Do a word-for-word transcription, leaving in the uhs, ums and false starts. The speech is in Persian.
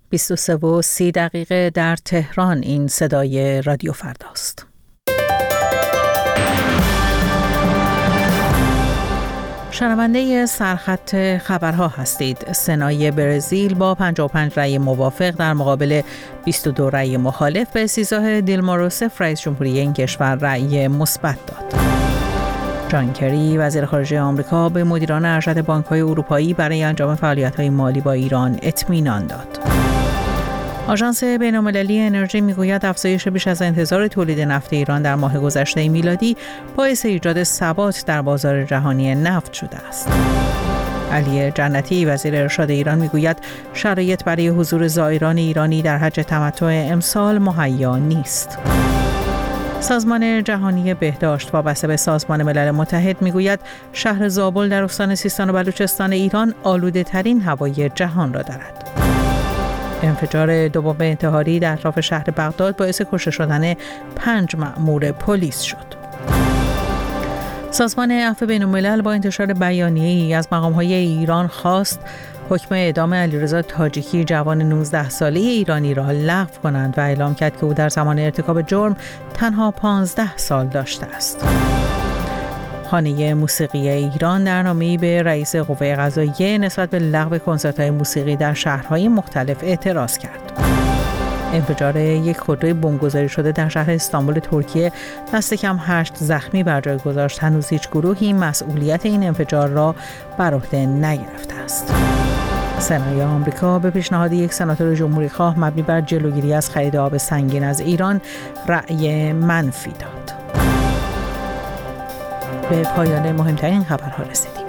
بیست و سه و سی دقیقه در تهران. این صدای رادیو فرداست. شنونده سرخط خبرها هستید. سنای برزیل با پنجاه و پنج رأی موافق در مقابل بیست و دو رأی مخالف به سیزده دیلما روسف رئیس جمهوری این کشور رأی مثبت داد. جان کری وزیر خارجه آمریکا به مدیران ارشد بانک‌های اروپایی برای انجام فعالیت‌های مالی با ایران اطمینان داد. آژانس بین‌المللی انرژی میگوید افزایش بیش از انتظار تولید نفت ایران در ماه گذشته میلادی باعث ایجاد ثبات در بازار جهانی نفت شده است. علی جنتی وزیر ارشاد ایران میگوید شرایط برای حضور زائران ایرانی در حج تمتع امسال مهیا نیست. سازمان جهانی بهداشت وابسته به سازمان ملل متحد میگوید شهر زابل در استان سیستان و بلوچستان ایران آلوده‌ترین هوای جهان را دارد. انفجار دو بمب انتحاری در اطراف شهر بغداد باعث کشته شدن پنج مأمور پلیس شد. سازمان عفو بین‌الملل با انتشار بیانیه‌ای از مقام‌های ایران خواست حکم اعدام علیرضا تاجیکی جوان نوزده ساله ایرانی را لغو کنند و اعلام کرد که او در زمان ارتکاب جرم تنها پانزده سال داشته است. خانه موسیقی ایران در نامه‌ای به رئیس قوه قضاییه نسبت به لغو کنسرت‌های موسیقی در شهرهای مختلف اعتراض کرد. انفجار یک خودروی بمبگذاری شده در شهر استانبول ترکیه دست کم هشت زخمی بر جای گذاشت. هنوز هیچ گروهی مسئولیت این انفجار را بر عهده نگرفته است. سنای آمریکا به پیشنهاد یک سناتور جمهوری‌خواه مبنی بر جلوگیری از خرید آب سنگین از ایران رأی منفی داد. به پایان مهمترین خبرها رسیدیم.